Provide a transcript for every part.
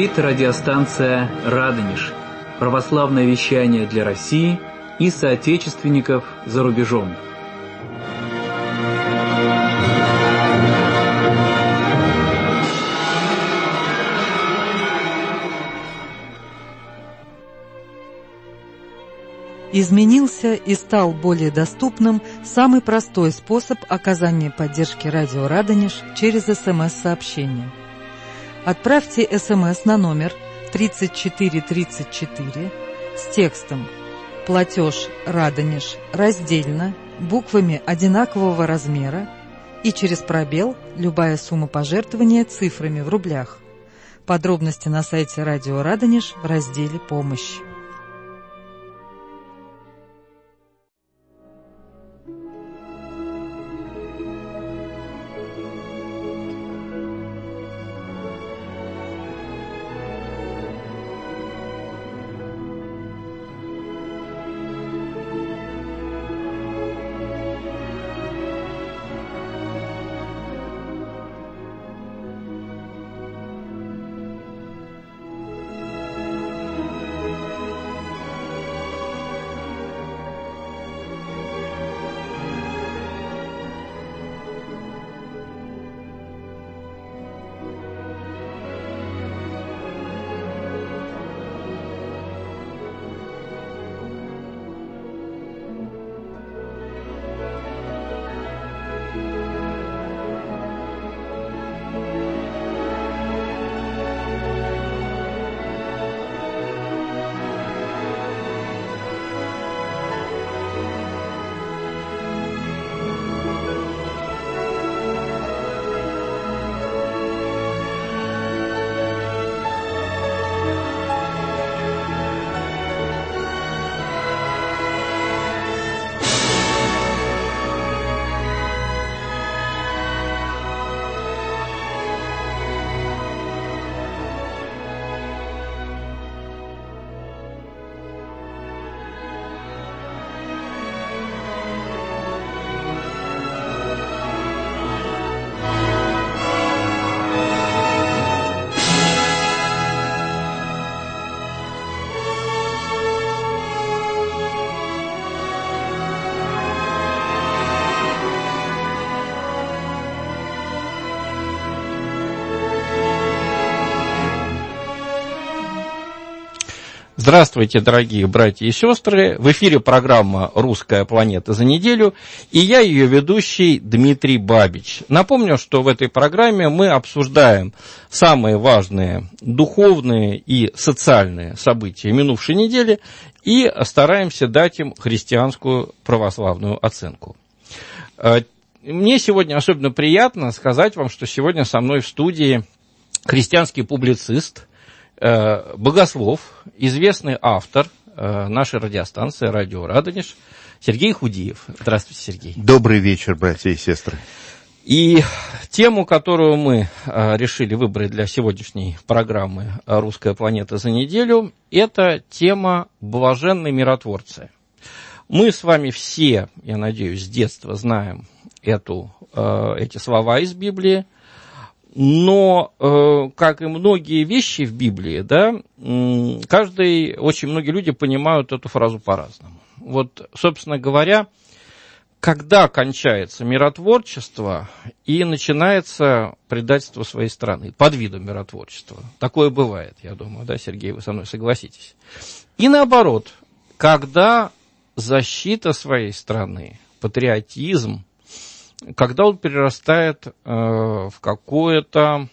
Говорит радиостанция «Радонеж». Православное вещание для России и соотечественников за рубежом. Изменился и стал более доступным самый простой способ оказания поддержки радио «Радонеж» через СМС-сообщение. Отправьте СМС на номер 3434 с текстом «Платеж Радонеж» раздельно, буквами одинакового размера и через пробел любая сумма пожертвования цифрами в рублях. Подробности на сайте радио «Радонеж» в разделе «Помощь». Здравствуйте, дорогие братья и сестры! В эфире программа «Русская планета за неделю», и я ее ведущий Дмитрий Бабич. Напомню, что в этой программе мы обсуждаем самые важные духовные и социальные события минувшей недели и стараемся дать им христианскую православную оценку. Мне сегодня особенно приятно сказать вам, что сегодня со мной в студии христианский публицист, богослов, известный автор нашей радиостанции «Радио Радонеж» Сергей Худиев. Здравствуйте, Сергей. Добрый вечер, братья и сестры. И тему, которую мы решили выбрать для сегодняшней программы «Русская планета за неделю», это тема «Блаженные миротворцы». Мы с вами все, я надеюсь, с детства знаем эти слова из Библии. Но, как и многие вещи в Библии, да, очень многие люди понимают эту фразу по-разному. Вот, собственно говоря, когда кончается миротворчество и начинается предательство своей страны под видом миротворчества. Такое бывает, я думаю, да, Сергей, вы со мной согласитесь. И наоборот, когда защита своей страны, патриотизм, когда он перерастает в какое-то,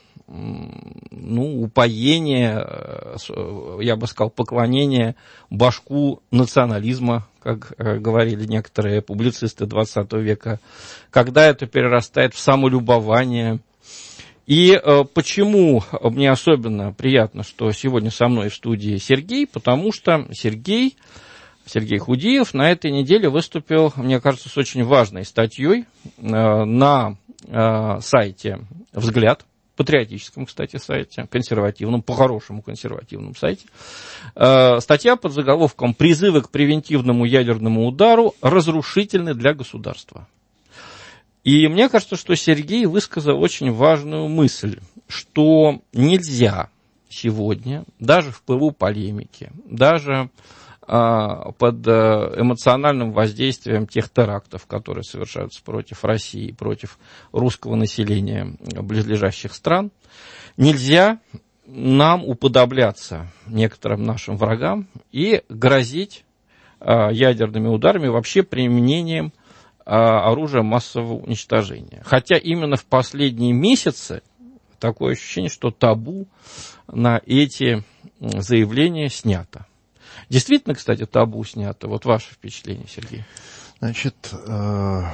упоение, я бы сказал, поклонение башку национализма, как говорили некоторые публицисты XX века, когда это перерастает в самолюбование. И почему мне особенно приятно, что сегодня со мной в студии Сергей, потому что Сергей Худиев на этой неделе выступил, мне кажется, с очень важной статьей на сайте «Взгляд», патриотическом, кстати, сайте, консервативном, по-хорошему консервативном сайте. Статья под заголовком «Призывы к превентивному ядерному удару разрушительны для государства». И мне кажется, что Сергей высказал очень важную мысль, что нельзя сегодня, даже в пылу полемики, даже под эмоциональным воздействием тех терактов, которые совершаются против России, против русского населения близлежащих стран, нельзя нам уподобляться некоторым нашим врагам и грозить ядерными ударами, вообще применением оружия массового уничтожения. Хотя именно в последние месяцы такое ощущение, что табу на эти заявления снято. Действительно, кстати, табу снято. Вот ваше впечатление, Сергей. Значит, к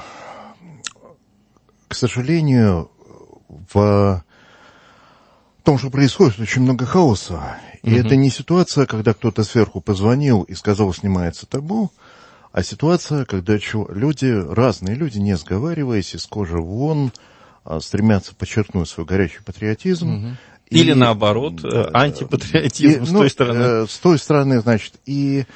сожалению, в том, что происходит, очень много хаоса. И это не ситуация, когда кто-то сверху позвонил и сказал, снимается табу, а ситуация, когда люди, разные люди, не сговариваясь, из кожи вон, стремятся подчеркнуть свой горячий патриотизм. Или наоборот, антипатриотизм с той стороны. С той стороны, значит, и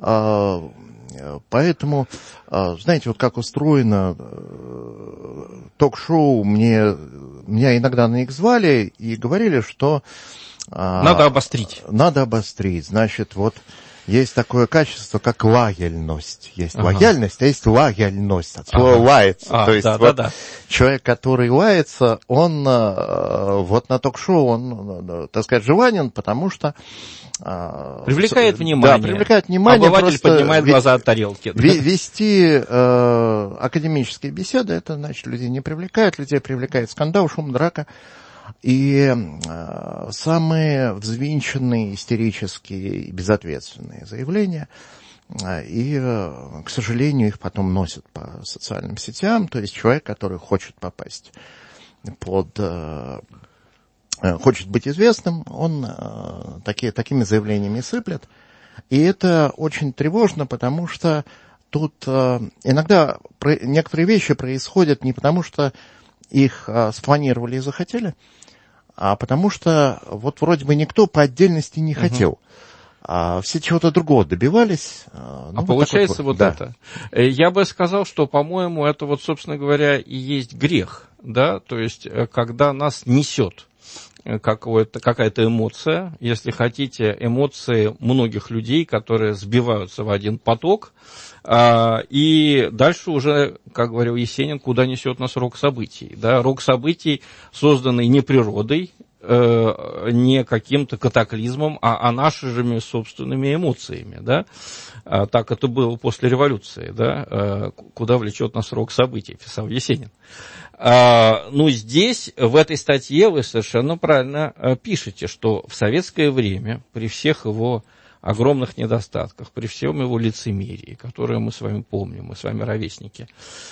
поэтому, знаете, вот как устроено ток-шоу, меня иногда на них звали и говорили, что надо обострить. Надо обострить. Значит, вот есть такое качество, как лояльность. Есть лояльность, а есть лояльность. От слова лаяться. То есть человек, который лается, он вот на ток-шоу, он, так сказать, желанен, потому что привлекает внимание. Да, привлекает внимание. Обыватель поднимает глаза от тарелки. Вести академические беседы, это значит, людей не привлекает, людей привлекает скандал, шум, драка. И самые взвинченные, истерические и безответственные заявления, и, к сожалению, их потом носят по социальным сетям, то есть человек, который хочет попасть хочет быть известным, он такими заявлениями сыплет. И это очень тревожно, потому что тут иногда некоторые вещи происходят не потому, что их спланировали и захотели, а потому что вот вроде бы никто по отдельности не хотел. А все чего-то другого добивались. Получается вот это. Я бы сказал, что, по-моему, это вот, собственно говоря, и есть грех, да, то есть, когда нас несет какая-то эмоция, если хотите, эмоции многих людей, которые сбиваются в один поток, и дальше уже, как говорил Есенин, куда несет нас рок событий. Да? Рок событий, созданный не природой, не каким-то катаклизмом, а нашими собственными эмоциями. Да? Так это было после революции. Да? Куда влечет нас рок событий, писал Есенин. Ну, здесь, в этой статье, вы совершенно правильно пишете, что в советское время, при всех его огромных недостатках, при всем его лицемерии, которое мы с вами помним, мы с вами ровесники,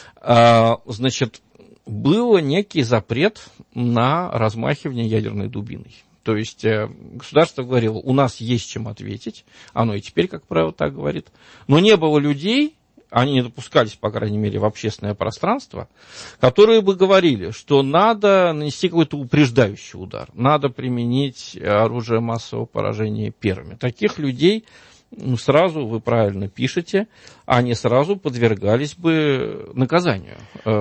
значит, был некий запрет на размахивание ядерной дубиной. То есть государство говорило, у нас есть чем ответить, оно и теперь, как правило, так говорит, но не было людей, они не допускались, по крайней мере, в общественное пространство, которые бы говорили, что надо нанести какой-то упреждающий удар, надо применить оружие массового поражения первыми. Таких людей сразу, вы правильно пишете, они сразу подвергались бы наказанию.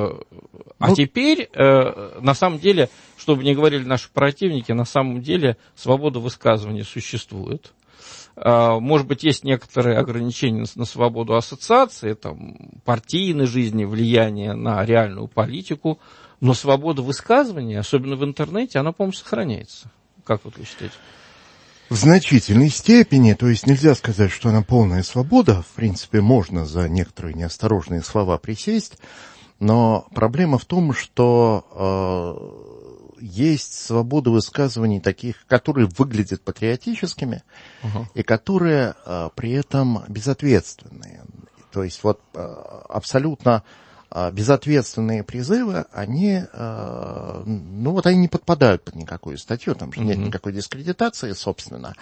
А теперь, на самом деле, чтобы не говорили наши противники, на самом деле свобода высказывания существует. Может быть, есть некоторые ограничения на свободу ассоциации, там, партийной жизни, влияние на реальную политику, но свобода высказывания, особенно в интернете, она, по-моему, сохраняется. Как вот вы считаете? В значительной степени, то есть нельзя сказать, что она полная свобода, в принципе, можно за некоторые неосторожные слова присесть, но проблема в том, что есть свобода высказываний таких, которые выглядят патриотическими и которые при этом безответственные. То есть вот абсолютно безответственные призывы, они не подпадают под никакую статью, там же нет никакой дискредитации, собственно,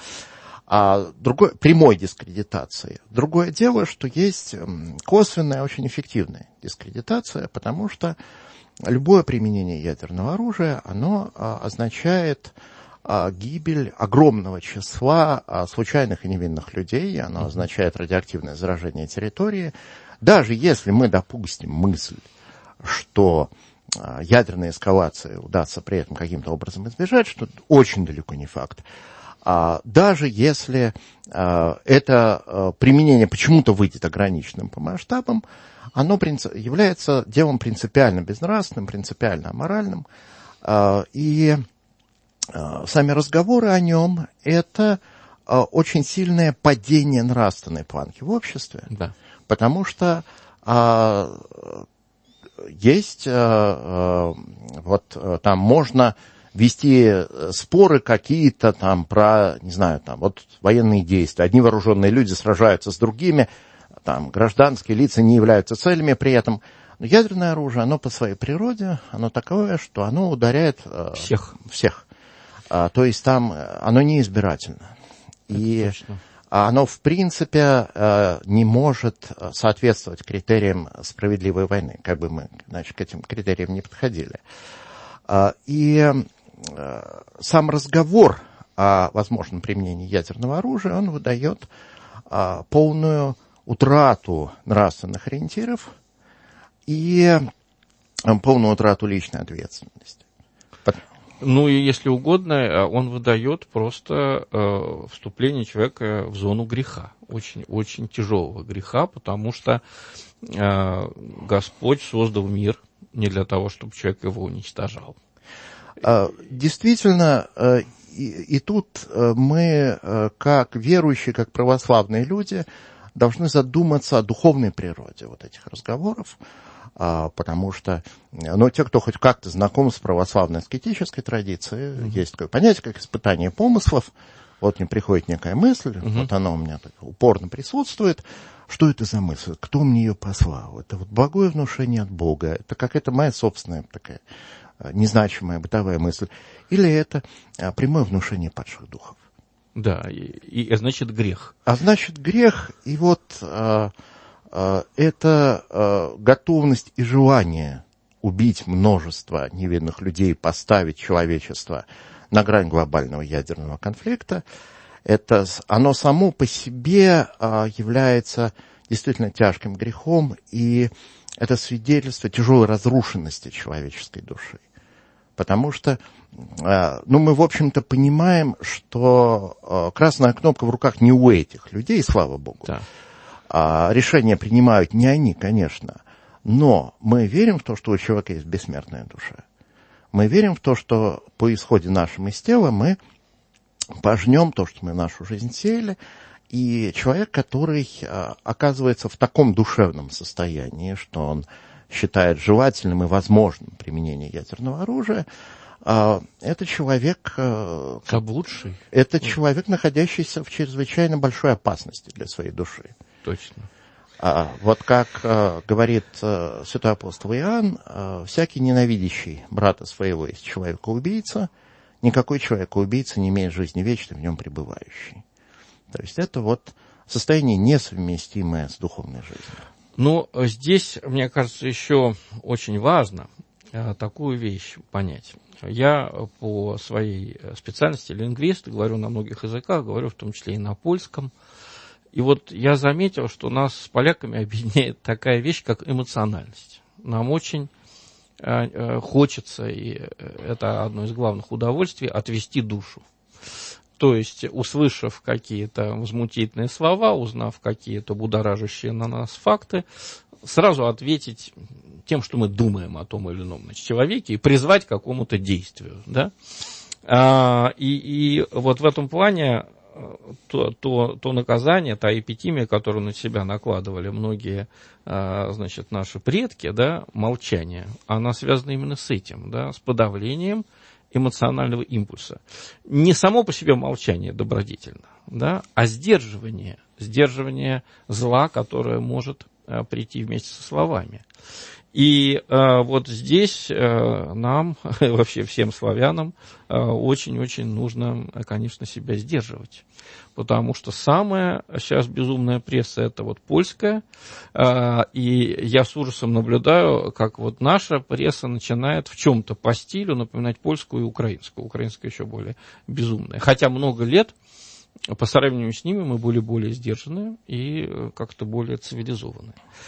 прямой дискредитации. Другое дело, что есть косвенная, очень эффективная дискредитация, потому что любое применение ядерного оружия, оно означает гибель огромного числа случайных и невинных людей, оно означает радиоактивное заражение территории. Даже если мы допустим мысль, что ядерная эскалация удастся при этом каким-то образом избежать, что очень далеко не факт, Даже если это применение почему-то выйдет ограниченным по масштабам, оно является делом принципиально безнравственным, принципиально аморальным. И сами разговоры о нем – это очень сильное падение нравственной планки в обществе. Да. Потому что есть, вот там можно вести споры какие-то там про, не знаю, там вот военные действия. Одни вооруженные люди сражаются с другими, там гражданские лица не являются целями при этом. Но ядерное оружие, оно по своей природе, оно такое, что оно ударяет всех. То есть там оно неизбирательно. И оно, в принципе, не может соответствовать критериям справедливой войны, как бы мы, значит, к этим критериям не подходили. И сам разговор о возможном применении ядерного оружия, он выдает полную утрату нравственных ориентиров и полную утрату личной ответственности. Ну и, если угодно, он выдает просто вступление человека в зону греха, очень, очень тяжелого греха, потому что Господь создал мир не для того, чтобы человек его уничтожал. Действительно, и тут мы, как верующие, как православные люди, должны задуматься о духовной природе вот этих разговоров, потому что, те, кто хоть как-то знаком с православной аскетической традицией, есть такое понятие, как испытание помыслов. Вот мне приходит некая мысль, вот она у меня так упорно присутствует. Что это за мысль? Кто мне ее послал? Это вот благое внушение от Бога? Это какая-то моя собственная такая незначимая бытовая мысль? Или это прямое внушение падших духов? Да, и значит грех. А значит грех, и вот это готовность и желание убить множество невинных людей, поставить человечество на грань глобального ядерного конфликта, оно само по себе является действительно тяжким грехом, и это свидетельство тяжелой разрушенности человеческой души. Потому что, мы, в общем-то, понимаем, что красная кнопка в руках не у этих людей, слава Богу. Да. Решения принимают не они, конечно, но мы верим в то, что у человека есть бессмертная душа. Мы верим в то, что по исходе нашим из тела мы пожнем то, что мы в нашу жизнь сеяли, и человек, который оказывается в таком душевном состоянии, что он считает желательным и возможным применение ядерного оружия, это человек... Заблудший. Это человек, находящийся в чрезвычайно большой опасности для своей души. Точно. Вот как говорит святой апостол Иоанн, всякий ненавидящий брата своего есть человека-убийца, никакой человека-убийца не имеет жизни вечной в нем пребывающей. То есть это вот состояние несовместимое с духовной жизнью. Ну, здесь, мне кажется, еще очень важно такую вещь понять. Я по своей специальности лингвист, говорю на многих языках, говорю в том числе и на польском. И вот я заметил, что нас с поляками объединяет такая вещь, как эмоциональность. Нам очень хочется, и это одно из главных удовольствий, отвести душу. То есть, услышав какие-то возмутительные слова, узнав какие-то будоражащие на нас факты, сразу ответить тем, что мы думаем о том или ином человеке, и призвать к какому-то действию. Да? И вот в этом плане то наказание, та эпитимия, которую на себя накладывали многие, наши предки, да, молчание, она связана именно с этим, да, с подавлением эмоционального импульса. Не само по себе молчание добродетельно, да, а сдерживание зла, которое может прийти вместе со словами. И вот здесь нам, вообще всем славянам, очень-очень нужно, конечно, себя сдерживать. Потому что самая сейчас безумная пресса – это вот польская. И я с ужасом наблюдаю, как вот наша пресса начинает в чем-то по стилю напоминать польскую и украинскую. Украинская еще более безумная. Хотя много лет по сравнению с ними мы были более сдержанные и как-то более цивилизованные.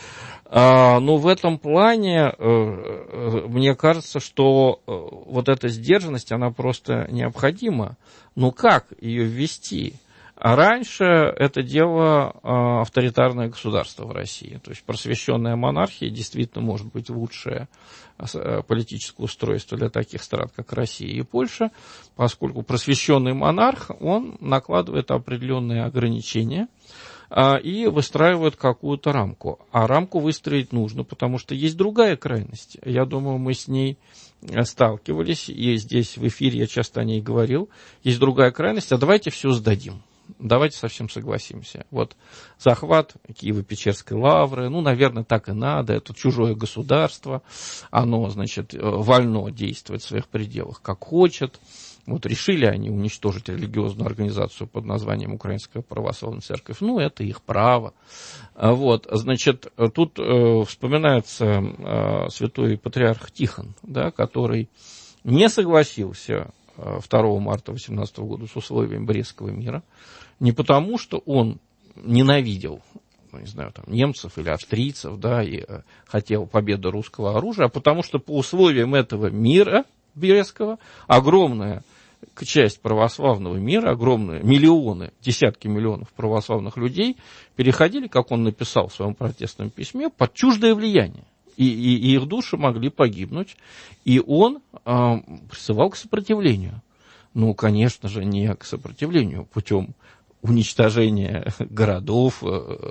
Ну, в этом плане, мне кажется, что вот эта сдержанность, она просто необходима. Ну, как ее ввести? А раньше это дело авторитарное государство в России. То есть просвещенная монархия действительно может быть лучшее политическое устройство для таких стран, как Россия и Польша, поскольку просвещенный монарх, он накладывает определенные ограничения и выстраивает какую-то рамку. А рамку выстроить нужно, потому что есть другая крайность. Я думаю, мы с ней сталкивались, и здесь в эфире я часто о ней говорил. Есть другая крайность, а давайте все сдадим. Давайте совсем согласимся. Вот захват Киево-Печерской лавры, ну, наверное, так и надо. Это чужое государство, оно, значит, вольно действует в своих пределах, как хочет. Вот решили они уничтожить религиозную организацию под названием Украинская православная церковь. Ну, это их право. Вот, значит, тут вспоминается святой патриарх Тихон, да, который не согласился 2 марта 18 года с условием Брестского мира. Не потому, что он ненавидел, не знаю, там, немцев или австрийцев, да, и хотел победы русского оружия, а потому что по условиям этого мира Брестского огромная часть православного мира, огромные миллионы, десятки миллионов православных людей переходили, как он написал в своем протестном письме, под чуждое влияние. И их души могли погибнуть. И он призывал к сопротивлению. Ну, конечно же, не к сопротивлению путем уничтожения городов,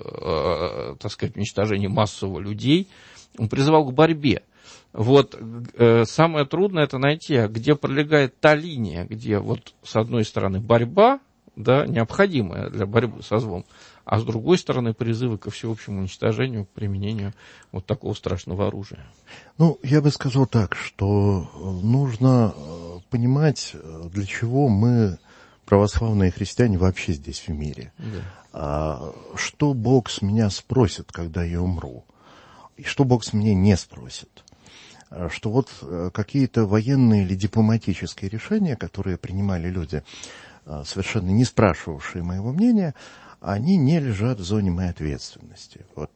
так сказать, уничтожения массового людей. Он призывал к борьбе. Вот самое трудное это найти, где пролегает та линия, где вот с одной стороны борьба, да, необходимая для борьбы со злом, а с другой стороны призывы ко всеобщему уничтожению, к применению вот такого страшного оружия. Ну, я бы сказал так, что нужно понимать, для чего мы, православные христиане, вообще здесь в мире. Да. Что Бог с меня спросит, когда я умру, и что Бог с меня не спросит. Что вот какие-то военные или дипломатические решения, которые принимали люди, совершенно не спрашивавшие моего мнения, они не лежат в зоне моей ответственности. Вот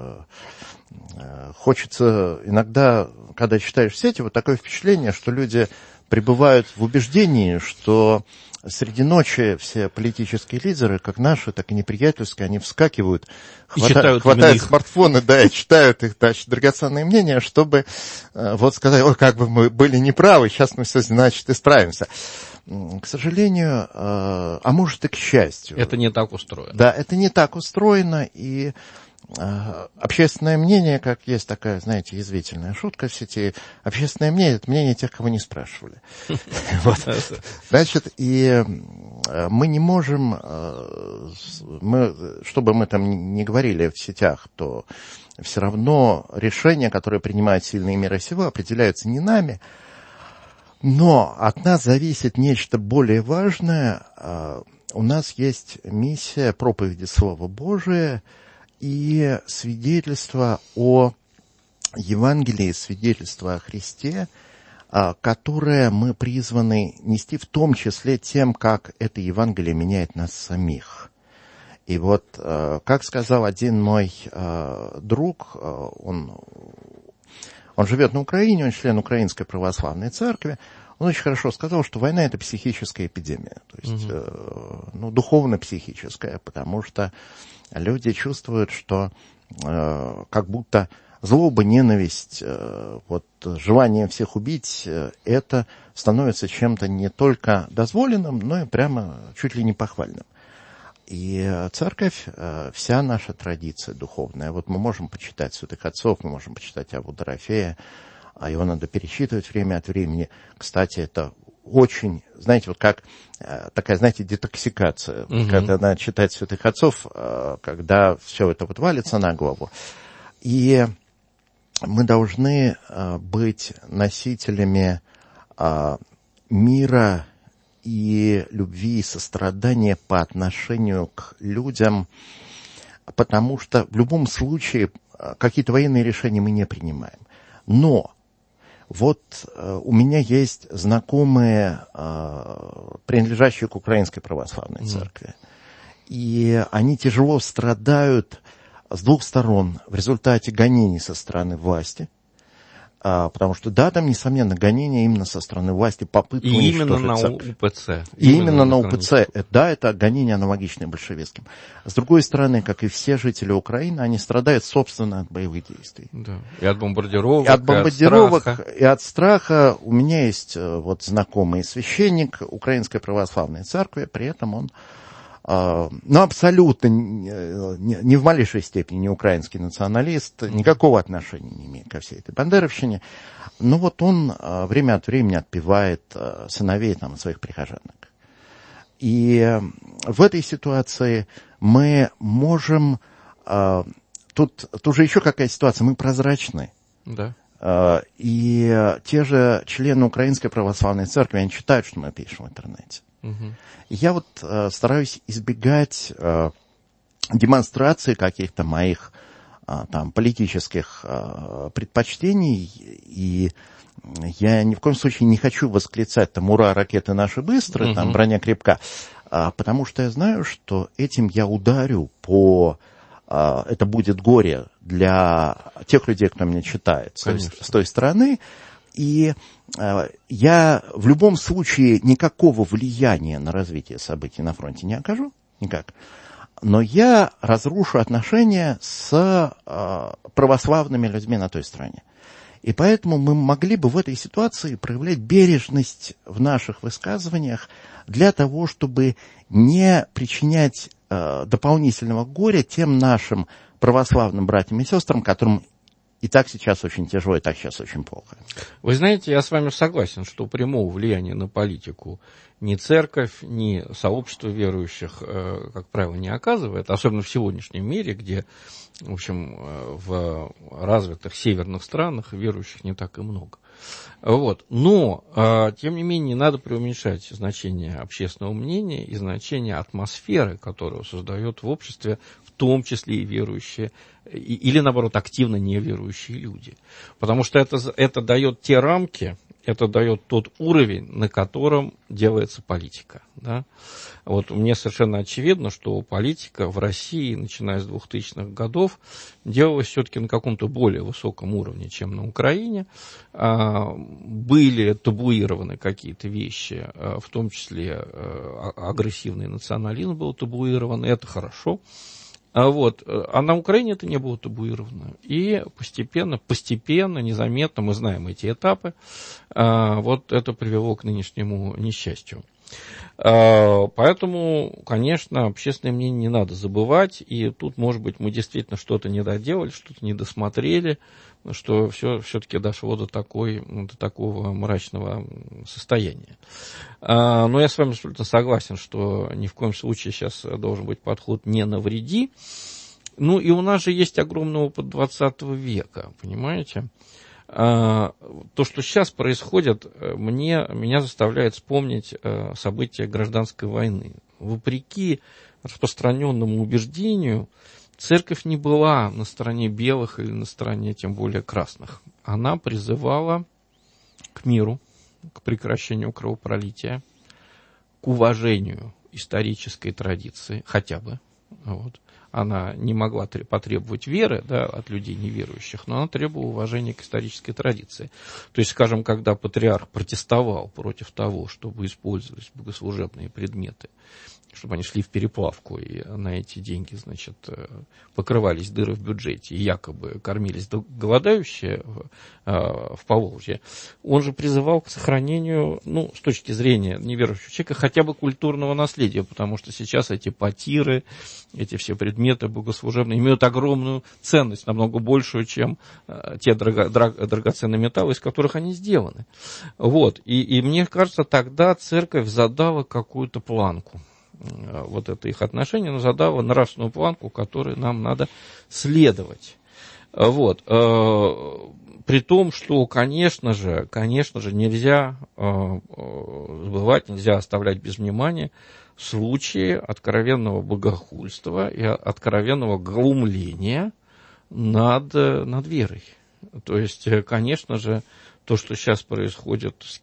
хочется иногда, когда читаешь в сети, вот такое впечатление, что люди пребывают в убеждении, что среди ночи все политические лидеры, как наши, так и неприятельские, они вскакивают, хватают смартфоны, да, и читают их, значит, драгоценные мнения, чтобы вот сказать, ой, как бы мы были неправы, сейчас мы все, значит, исправимся. К сожалению, а может и к счастью. Это не так устроено. Да, это не так устроено, и общественное мнение, как есть такая, знаете, язвительная шутка в сети, общественное мнение – это мнение тех, кого не спрашивали. Значит, и мы не можем, чтобы мы там не говорили в сетях, то все равно решения, которые принимают сильные мира сего, определяются не нами, но от нас зависит нечто более важное. У нас есть миссия проповеди Слова Божия и свидетельство о Евангелии, свидетельство о Христе, которое мы призваны нести в том числе тем, как это Евангелие меняет нас самих. И вот, как сказал один мой друг, он живет на Украине, он член Украинской православной церкви, он очень хорошо сказал, что война – это психическая эпидемия, то есть духовно-психическая, потому что люди чувствуют, что как будто злоба, ненависть, вот, желание всех убить – это становится чем-то не только дозволенным, но и прямо чуть ли не похвальным. И церковь, вся наша традиция духовная, вот мы можем почитать святых отцов, мы можем почитать Авву Дорофея, а его надо перечитывать время от времени. Кстати, это очень, знаете, вот как такая, знаете, детоксикация, когда надо читать святых отцов, когда все это вот валится на голову. И мы должны быть носителями мира и любви, и сострадания по отношению к людям, потому что в любом случае какие-то военные решения мы не принимаем. Но вот у меня есть знакомые, принадлежащие к Украинской православной церкви, и они тяжело страдают с двух сторон в результате гонений со стороны власти, потому что, да, там, несомненно, гонения именно со стороны власти, попытки уничтожить церковь. И именно на УПЦ. Да, это гонения аналогичные большевистским. С другой стороны, как и все жители Украины, они страдают, собственно, от боевых действий. Да. И от бомбардировок, и от страха. У меня есть вот знакомый священник Украинской Православной Церкви, при этом он абсолютно ни в малейшей степени не украинский националист, никакого отношения не имеет ко всей этой бандеровщине. Но вот он время от времени отпевает сыновей там, своих прихожанок. И в этой ситуации мы можем... Тут же еще какая ситуация, мы прозрачны. Да. И те же члены Украинской Православной Церкви, они читают, что мы пишем в интернете. Я вот стараюсь избегать демонстрации каких-то моих там, политических предпочтений, и я ни в коем случае не хочу восклицать там «Ура, ракеты наши быстрые», там «Броня крепка», потому что я знаю, что этим я ударю по... Это будет горе для тех людей, кто меня читает с той стороны. И я в любом случае никакого влияния на развитие событий на фронте не окажу, никак. Но я разрушу отношения с православными людьми на той стороне. И поэтому мы могли бы в этой ситуации проявлять бережность в наших высказываниях для того, чтобы не причинять дополнительного горя тем нашим православным братьям и сестрам, которым и так сейчас очень тяжело, и так сейчас очень плохо. Вы знаете, я с вами согласен, что прямого влияния на политику ни церковь, ни сообщество верующих, как правило, не оказывает, особенно в сегодняшнем мире, где, в общем, в развитых северных странах верующих не так и много. Вот. Но, тем не менее, не надо преуменьшать значение общественного мнения и значение атмосферы, которую создает в обществе, в том числе и верующие, или, наоборот, активно неверующие люди. Потому что это дает те рамки, это дает тот уровень, на котором делается политика. Да? Вот мне совершенно очевидно, что политика в России, начиная с 2000-х годов, делалась все-таки на каком-то более высоком уровне, чем на Украине. Были табуированы какие-то вещи, в том числе агрессивный национализм был табуирован, и это хорошо. Вот. А на Украине это не было табуировано. И постепенно, незаметно, мы знаем эти этапы, вот это привело к нынешнему несчастью. Поэтому, конечно, общественное мнение не надо забывать, и тут, может быть, мы действительно что-то не доделали, что-то не досмотрели, что все-таки дошло до такого мрачного состояния. Но я с вами абсолютно согласен, что ни в коем случае сейчас должен быть подход «не навреди». Ну и у нас же есть огромный опыт 20 века, понимаете? То, что сейчас происходит, меня заставляет вспомнить события гражданской войны. Вопреки распространенному убеждению, церковь не была на стороне белых или на стороне, тем более, красных. Она призывала к миру, к прекращению кровопролития, к уважению исторической традиции, хотя бы. Вот. Она не могла потребовать веры, да, от людей неверующих, но она требовала уважения к исторической традиции. То есть, скажем, когда патриарх протестовал против того, чтобы использовались богослужебные предметы, чтобы они шли в переплавку, и на эти деньги, значит, покрывались дыры в бюджете, и якобы кормились голодающие в Поволжье, он же призывал к сохранению, ну, с точки зрения неверующего человека, хотя бы культурного наследия, потому что сейчас эти потиры, эти все предметы богослужебные имеют огромную ценность, намного большую, чем те драгоценные металлы, из которых они сделаны. Вот. И мне кажется, тогда церковь задала какую-то планку. Вот это их отношение, но задало нравственную планку, которой нам надо следовать. Вот. При том, что, конечно же, нельзя забывать, нельзя оставлять без внимания случаи откровенного богохульства и откровенного глумления над верой. То есть, конечно же, то, что сейчас происходит с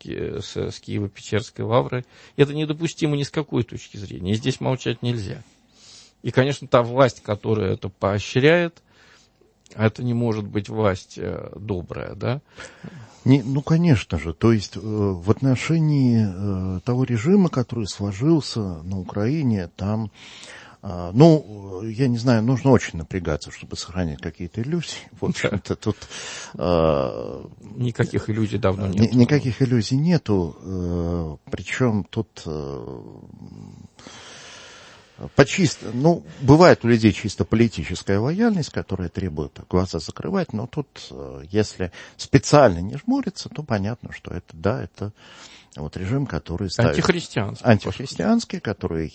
Киево-Печерской лаврой, это недопустимо ни с какой точки зрения. И здесь молчать нельзя. И, конечно, та власть, которая это поощряет, это не может быть власть добрая, да? Ну, конечно же. То есть в отношении того режима, который сложился на Украине, там, я не знаю, нужно очень напрягаться, чтобы сохранять какие-то иллюзии. В общем-то, тут... Никаких иллюзий давно нет. Никаких иллюзий нету. Причем тут... бывает у людей чисто политическая лояльность, которая требует глаза закрывать, но тут, если специально не жмуриться, то понятно, что это вот режим, который ставит... Антихристианский, который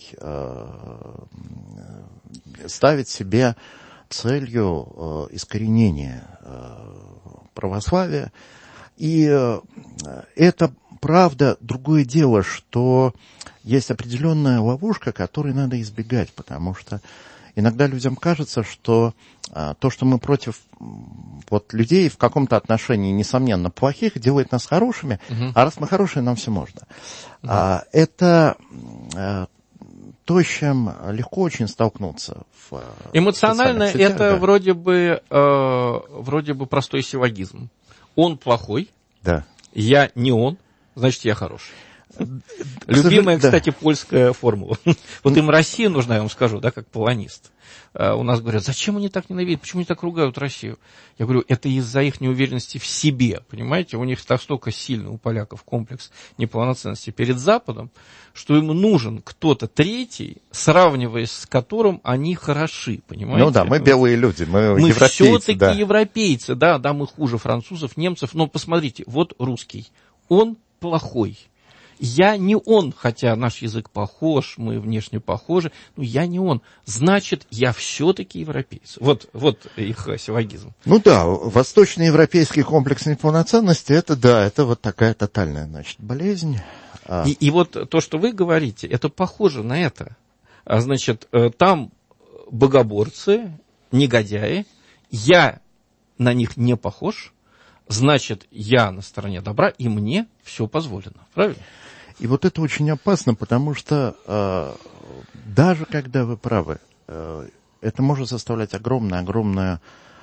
ставит себе целью искоренения православия. И это правда. Другое дело, что есть определенная ловушка, которой надо избегать, потому что иногда людям кажется, что то, что мы против людей в каком-то отношении, несомненно, плохих, делает нас хорошими, а раз мы хорошие, нам все можно. Это то, с чем легко очень столкнуться. Эмоционально это вроде бы простой силлогизм. Он плохой, да. Я не он, значит, я хороший. Любимая, кстати, польская формула. Вот им Россия нужна, я вам скажу, да, как полонист. У нас говорят, зачем они так ненавидят, почему они так ругают Россию? Я говорю, это из-за их неуверенности в себе, понимаете? У них настолько сильный у поляков комплекс неполноценности перед Западом, что им нужен кто-то третий, сравниваясь с которым они хороши, понимаете? Ну да, мы белые люди, мы европейцы. Все-таки европейцы, да, мы хуже французов, немцев, но посмотрите, вот русский, он плохой. Я не он, хотя наш язык похож, мы внешне похожи, но я не он. Значит, я все-таки европеец. Вот их силлогизм. Ну да, восточноевропейский комплекс неполноценности, это вот такая тотальная, значит, болезнь. И вот то, что вы говорите, это похоже на это. Значит, там богоборцы, негодяи, я на них не похож, значит, я на стороне добра, и мне все позволено. Правильно? И вот это очень опасно, потому что даже когда вы правы, это может составлять огромную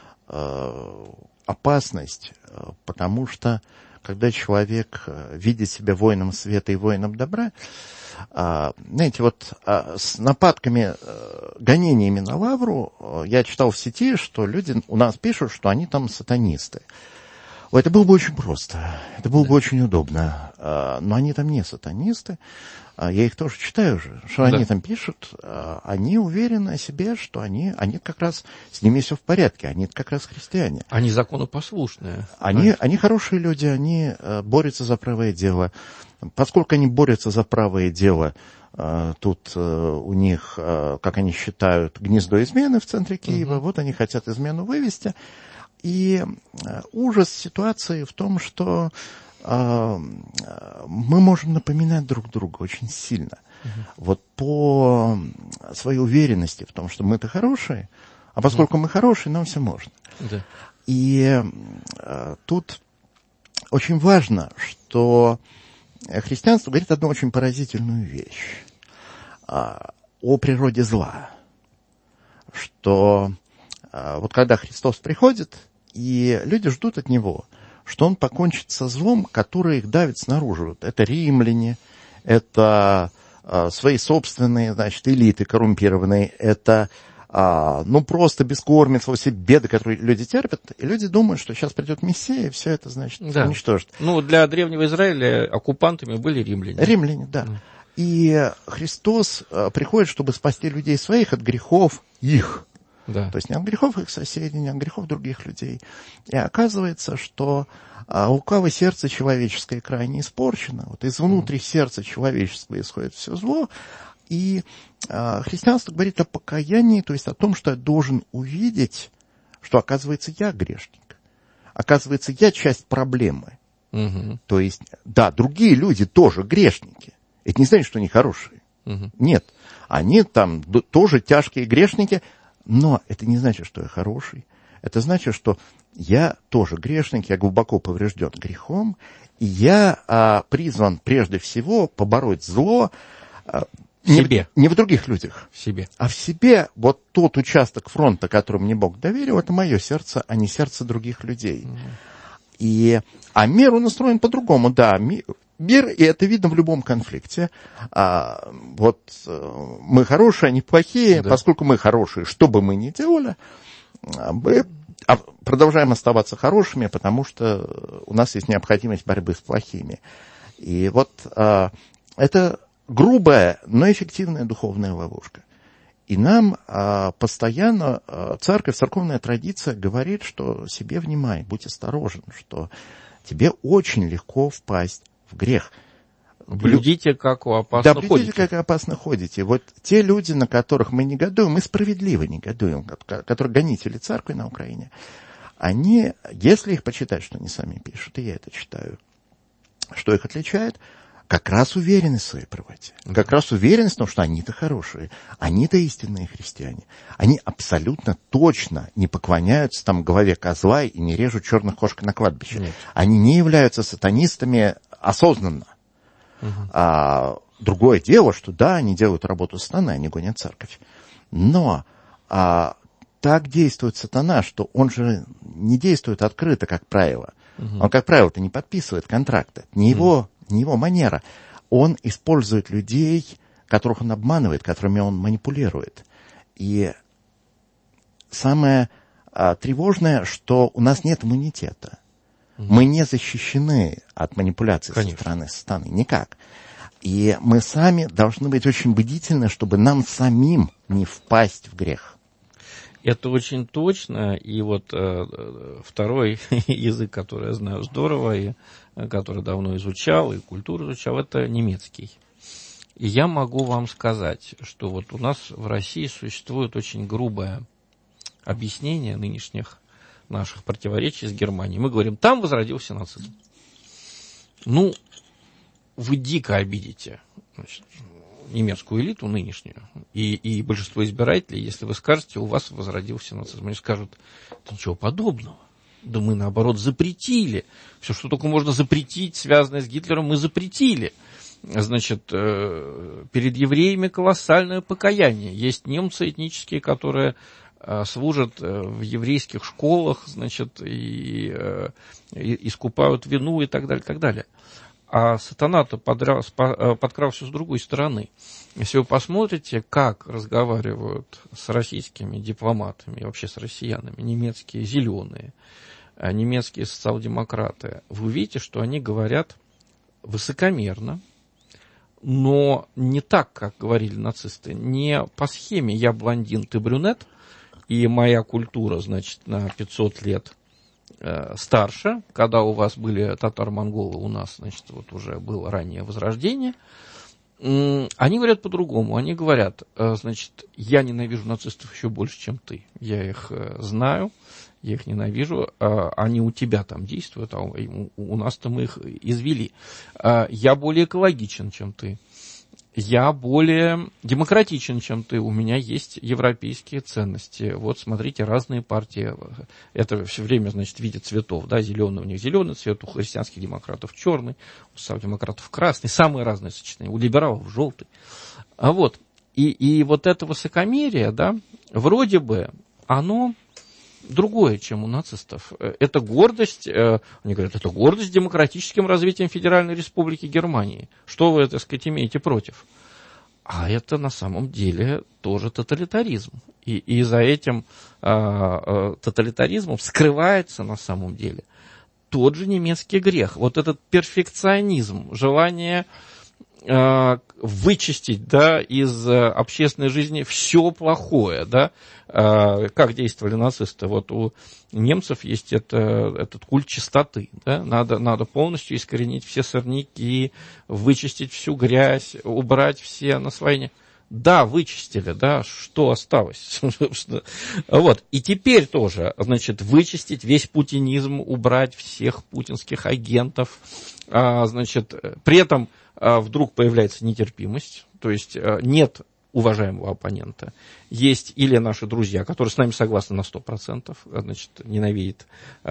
опасность, потому что когда человек видит себя воином света и воином добра, знаете, вот с нападками, гонениями на лавру, я читал в сети, что люди у нас пишут, что они там сатанисты. Это было бы очень просто, это было бы очень удобно, но они там не сатанисты, я их тоже читаю уже, что они там пишут, они уверены о себе, что они как раз, с ними все в порядке, они как раз христиане. Они законопослушные. Они хорошие люди, они борются за правое дело. Поскольку они борются за правое дело, тут у них, как они считают, гнездо измены в центре Киева, вот они хотят измену вывести. И ужас ситуации в том, что мы можем напоминать друг друга очень сильно. Вот по своей уверенности в том, что мы-то хорошие, а поскольку мы хорошие, нам все можно. И тут очень важно, что христианство говорит одну очень поразительную вещь о природе зла. Что вот когда Христос приходит, и люди ждут от него, что он покончит со злом, которое их давит снаружи. Вот это римляне, это свои собственные, значит, элиты коррумпированные, это просто бескормица, все беды, которые люди терпят, и люди думают, что сейчас придет Мессия, и все это, значит, уничтожит. Для древнего Израиля оккупантами были римляне. Римляне, да. И Христос приходит, чтобы спасти людей своих от грехов их. Да. То есть не от грехов их соседей, не от грехов других людей. И оказывается, что лукавое сердце человеческое крайне испорчено. Вот изнутри сердца человеческого исходит все зло. И христианство говорит о покаянии, то есть о том, что я должен увидеть, что, оказывается, я грешник. Оказывается, я часть проблемы. То есть, да, другие люди тоже грешники. Это не значит, что они хорошие. Нет. Они там тоже тяжкие грешники. Но это не значит, что я хороший. Это значит, что я тоже грешник, я глубоко поврежден грехом, и я призван прежде всего побороть зло себе. Не в других людях. В себе. А в себе вот тот участок фронта, который мне Бог доверил, это мое сердце, а не сердце других людей. А мир, он устроен по-другому, да. Мир, и это видно в любом конфликте. Мы хорошие, они плохие. Да. Поскольку мы хорошие, что бы мы ни делали, мы продолжаем оставаться хорошими, потому что у нас есть необходимость борьбы с плохими. И вот это грубая, но эффективная духовная ловушка. И нам постоянно церковь, церковная традиция говорит, что себе внимай, будь осторожен, что тебе очень легко впасть в грех. Блюдите, как вы опасно ходите. Да, блюдите, как вы опасно ходите. Вот те люди, на которых мы негодуем, мы справедливо негодуем, которые гонители церкви на Украине, они, если их почитать, что они сами пишут, и я это читаю, что их отличает, как раз уверенность в своей правоте. Как раз уверенность в том, что они-то хорошие, они-то истинные христиане. Они абсолютно точно не поклоняются там голове козла и не режут черных кошек на кладбище. Нет. Они не являются сатанистами осознанно. Другое дело, что да, они делают работу сатаны, они гонят церковь. Но так действует сатана, что он же не действует открыто, как правило. Он, как правило-то, не подписывает контракты. Не его манера. Он использует людей, которых он обманывает, которыми он манипулирует. И самое тревожное, что у нас нет иммунитета. Мы не защищены от манипуляций со стороны сатаны. Никак. И мы сами должны быть очень бдительны, чтобы нам самим не впасть в грех. Это очень точно. И вот второй язык, который я знаю здорово, и который давно изучал, и культуру изучал, это немецкий. И я могу вам сказать, что вот у нас в России существует очень грубое объяснение нынешних наших противоречий с Германией. Мы говорим, там возродился нацизм. Ну, вы дико обидите, значит, немецкую элиту нынешнюю и большинство избирателей, если вы скажете, у вас возродился нацизм. Они скажут, да ничего подобного. Да мы, наоборот, запретили. Все, что только можно запретить, связанное с Гитлером, мы запретили. Значит, перед евреями колоссальное покаяние. Есть немцы этнические, которые служат в еврейских школах, значит, и искупают вину и так далее, так далее. А сатана-то подкрался с другой стороны. Если вы посмотрите, как разговаривают с российскими дипломатами, и вообще с россиянами, немецкие зеленые, немецкие социал-демократы, вы увидите, что они говорят высокомерно, но не так, как говорили нацисты, не по схеме «я блондин, ты брюнет», и моя культура, значит, на 500 лет старше, когда у вас были татаро-монголы, у нас, значит, вот уже было раннее возрождение. Они говорят по-другому. Они говорят, значит, я ненавижу нацистов еще больше, чем ты. Я их знаю, я их ненавижу. Они у тебя там действуют, а у нас-то мы их извели. Я более экологичен, чем ты. Я более демократичен, чем ты. У меня есть европейские ценности. Вот, смотрите, разные партии. Это все время, значит, в виде цветов. Да? Зеленый у них зеленый цвет, у христианских демократов черный, у социал-демократов красный. Самые разные сочетания. У либералов желтый. Вот. И вот это высокомерие, да, вроде бы, оно другое, чем у нацистов. Это гордость, они говорят, это гордость демократическим развитием Федеральной Республики Германии. Что вы, так сказать, имеете против? А это на самом деле тоже тоталитаризм. И за этим тоталитаризмом скрывается на самом деле тот же немецкий грех. Вот этот перфекционизм, желание вычистить, да, из общественной жизни все плохое, да, как действовали нацисты. Вот у немцев есть этот культ чистоты, да, надо полностью искоренить все сорняки, вычистить всю грязь, убрать все наслоения. Да, вычистили, да, что осталось? Вот, и теперь тоже, значит, вычистить весь путинизм, убрать всех путинских агентов, значит, при этом вдруг появляется нетерпимость, то есть нет уважаемого оппонента. Есть или наши друзья, которые с нами согласны на 100%, значит, ненавидят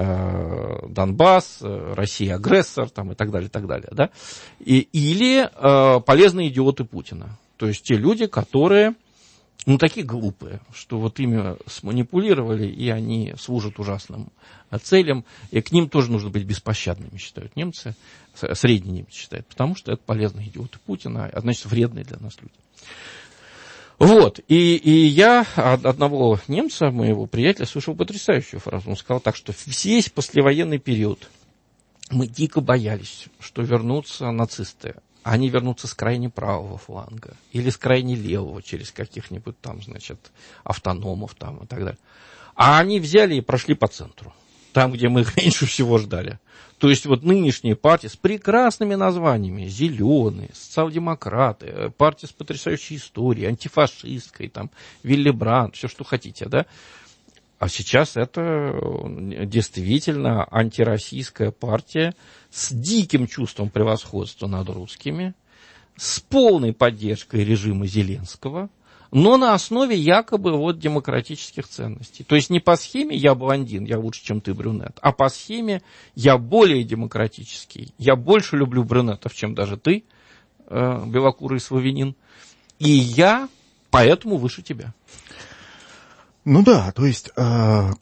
Донбасс, Россия агрессор, там, и так далее, да? Или полезные идиоты Путина. То есть те люди, которые, ну, такие глупые, что вот ими сманипулировали, и они служат ужасным целям, и к ним тоже нужно быть беспощадными, считают немцы, средние немцы считают, потому что это полезные идиоты Путина, а значит, вредные для нас люди. Вот, и я от одного немца, моего приятеля, слышал потрясающую фразу. Он сказал так, что весь послевоенный период мы дико боялись, что вернутся нацисты. Они вернутся с крайне правого фланга или с крайне левого, через каких-нибудь там, значит, автономов там и так далее. А они взяли и прошли по центру, там, где мы их меньше всего ждали. То есть вот нынешние партии с прекрасными названиями: зеленые, социал-демократы, партия с потрясающей историей, антифашистской, там, Вилли Брандт, все, что хотите, да. А сейчас это действительно антироссийская партия с диким чувством превосходства над русскими, с полной поддержкой режима Зеленского, но на основе якобы вот демократических ценностей. То есть не по схеме «я блондин, я лучше, чем ты, брюнет», а по схеме «я более демократический, я больше люблю брюнетов, чем даже ты, белокурый славянин, и я поэтому выше тебя». Ну да, то есть, вот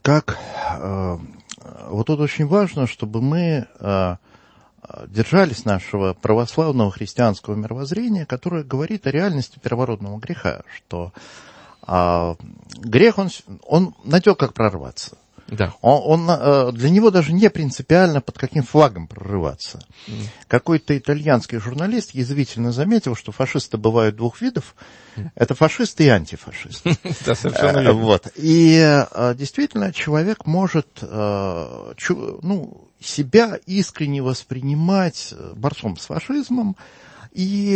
тут очень важно, чтобы мы держались нашего православного христианского мировоззрения, которое говорит о реальности первородного греха, что грех, он найдет, как прорваться. Да. Для него даже не принципиально, под каким флагом прорываться. Какой-то итальянский журналист язвительно заметил, что фашисты бывают двух видов. Это фашисты и антифашисты. Да, совершенно верно. Вот. И действительно человек может себя искренне воспринимать борцом с фашизмом, и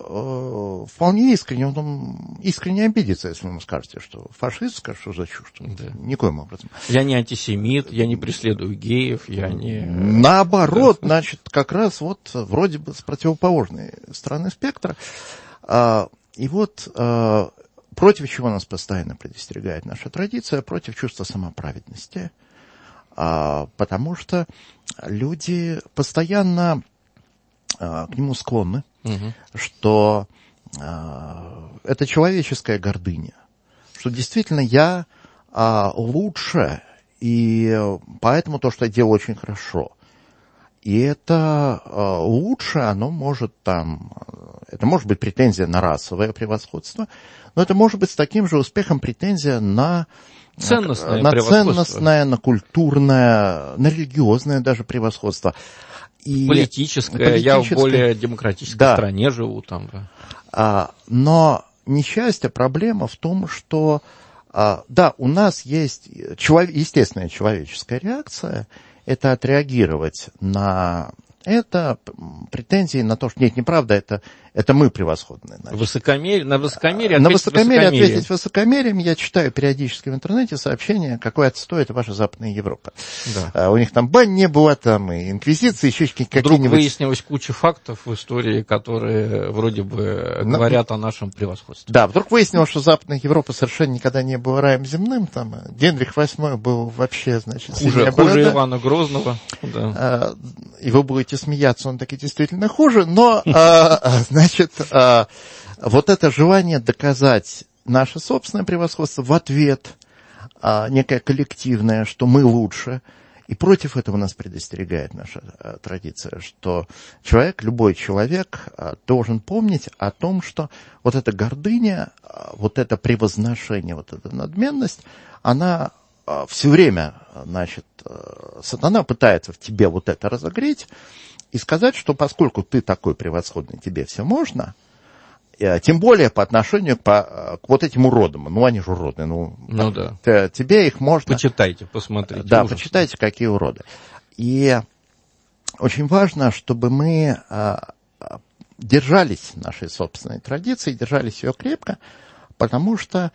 вполне искренне, он искренне обидится, если вы ему скажете, что фашист, скажет, что за чушь. Да. Никоим образом. Я не антисемит, я не преследую геев, я не... Наоборот, значит, как раз вот вроде бы с противоположной стороны спектра. И вот против чего нас постоянно предостерегает наша традиция, против чувства самоправедности. Потому что люди постоянно к нему склонны, что это человеческая гордыня, что действительно я лучше, и поэтому то, что я делаю, очень хорошо. И это лучше, оно может это может быть претензия на расовое превосходство, но это может быть с таким же успехом претензия на ценностное, на культурное, на религиозное даже превосходство. И политическое, я в более демократической стране живу там. Да. Но несчастье, проблема в том, что у нас есть естественная человеческая реакция, это отреагировать на это, претензии на то, что нет, неправда, это мы превосходные. На высокомерие ответить высокомерием. Я читаю периодически в интернете сообщения, какой отстой это ваша Западная Европа. Да. У них там бань не было, там и инквизиции, еще какие-нибудь... Вдруг выяснилась куча фактов в истории, которые вроде бы говорят о нашем превосходстве. Да, вдруг выяснилось, что Западная Европа совершенно никогда не была раем земным, там Генрих VIII был вообще, значит... Хуже Ивана Грозного. Да. И вы будете смеяться, он таки действительно хуже, но, значит, вот это желание доказать наше собственное превосходство в ответ, некое коллективное, что мы лучше, и против этого нас предостерегает наша традиция, что любой человек должен помнить о том, что вот эта гордыня, вот это превозношение, вот эта надменность, она все время, значит, сатана пытается в тебе вот это разогреть и сказать, что поскольку ты такой превосходный, тебе все можно, тем более по отношению к вот этим уродам. Ну, они же уроды. Да. Тебе их можно... Почитайте, посмотрите. Да, ужасно. Почитайте, какие уроды. И очень важно, чтобы мы держались нашей собственной традиции, держались ее крепко, потому что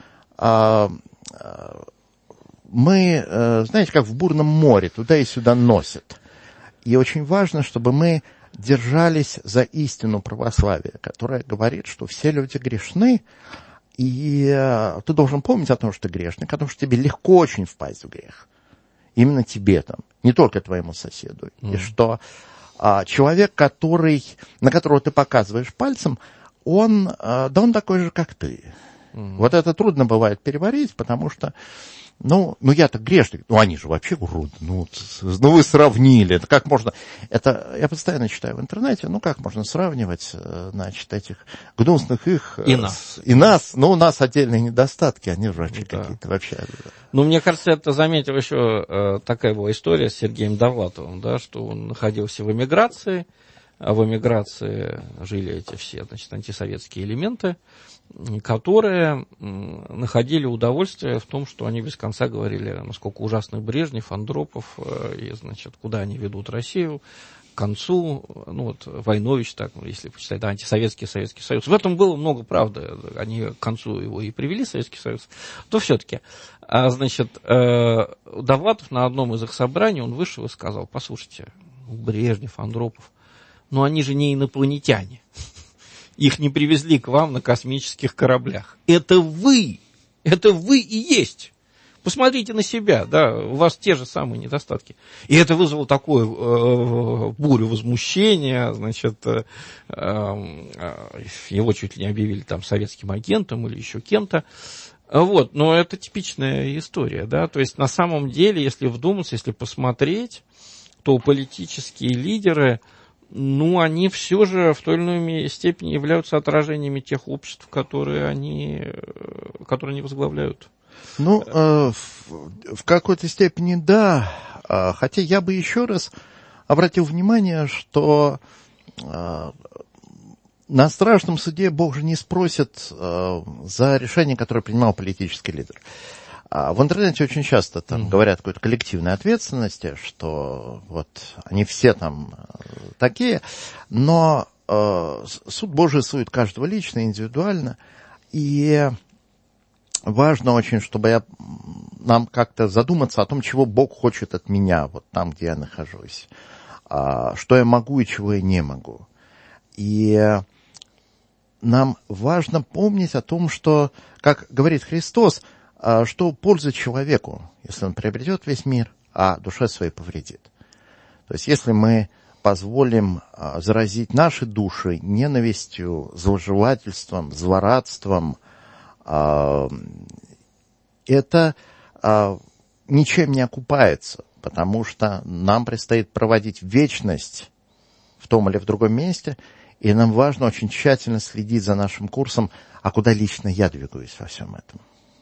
мы, знаете, как в бурном море, туда и сюда носят. И очень важно, чтобы мы держались за истину православия, которая говорит, что все люди грешны, и ты должен помнить о том, что ты грешник, потому что тебе легко очень впасть в грех. Именно тебе там, не только твоему соседу. И что человек, на которого ты показываешь пальцем, он такой же, как ты. Вот это трудно бывает переварить, потому что, я-то грешник, они же вообще уроды, вы сравнили, это как можно, я постоянно читаю в интернете, как можно сравнивать, этих гнусных их и нас. И нас, у нас отдельные недостатки, они же вообще какие-то вообще. Мне кажется, это заметил еще такая была история с Сергеем Довлатовым, да, что он находился в эмиграции, а в эмиграции жили эти все, антисоветские элементы, которые находили удовольствие в том, что они без конца говорили, насколько ужасный Брежнев, Андропов, и, куда они ведут Россию, к концу, Войнович, так, если почитать, антисоветский Советский Союз. В этом было много правды, они к концу его и привели, Советский Союз, то все-таки. Довлатов на одном из их собраний, он вышел и сказал: послушайте, Брежнев, Андропов, они же не инопланетяне. Их не привезли к вам на космических кораблях. Это вы и есть. Посмотрите на себя, да, у вас те же самые недостатки. И это вызвало такую бурю возмущения, его чуть ли не объявили там советским агентом или еще кем-то. Но это типичная история, да, то есть на самом деле, если вдуматься, если посмотреть, то политические лидеры, они все же в той или иной степени являются отражениями тех обществ, которые они возглавляют. В какой-то степени да, хотя я бы еще раз обратил внимание, что на страшном суде Бог же не спросит за решение, которое принимал политический лидер. В интернете очень часто говорят о какой-то коллективной ответственности, что они все там такие, но суд Божий судит каждого лично, индивидуально, и важно очень, чтобы нам как-то задуматься о том, чего Бог хочет от меня, там, где я нахожусь, что я могу и чего я не могу. И нам важно помнить о том, что, как говорит Христос, что польза человеку, если он приобретет весь мир, а душе своей повредит. То есть, если мы позволим заразить наши души ненавистью, зловживательством, злорадством, это ничем не окупается, потому что нам предстоит проводить вечность в том или в другом месте, и нам важно очень тщательно следить за нашим курсом, а куда лично я двигаюсь во всем этом.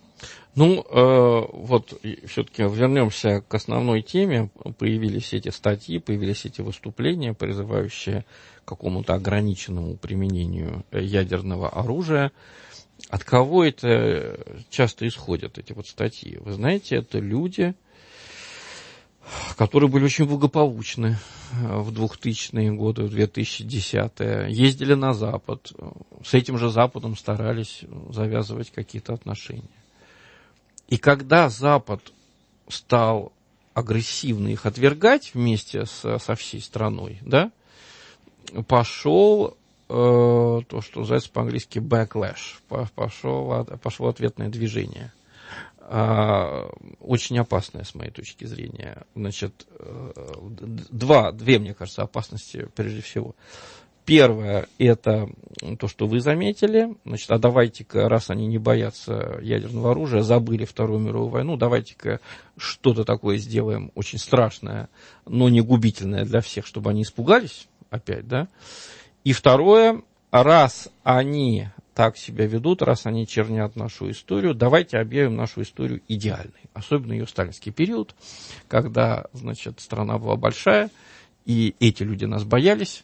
Все-таки вернемся к основной теме. Появились эти статьи, появились эти выступления, призывающие к какому-то ограниченному применению ядерного оружия. От кого это часто исходят, эти статьи? Вы знаете, это люди, которые были очень благополучны в 2000-е годы, в 2010-е, ездили на Запад, с этим же Западом старались завязывать какие-то отношения. И когда Запад стал агрессивно их отвергать вместе со всей страной, да, пошел то, что называется по-английски backlash, пошло ответное движение. Очень опасное, с моей точки зрения. Две, мне кажется, опасности прежде всего. Первое, это то, что вы заметили. А давайте-ка, раз они не боятся ядерного оружия, забыли Вторую мировую войну, давайте-ка что-то такое сделаем очень страшное, но не губительное для всех, чтобы они испугались опять, да. И второе, раз они так себя ведут, раз они чернят нашу историю, давайте объявим нашу историю идеальной. Особенно ее сталинский период, когда, страна была большая, и эти люди нас боялись.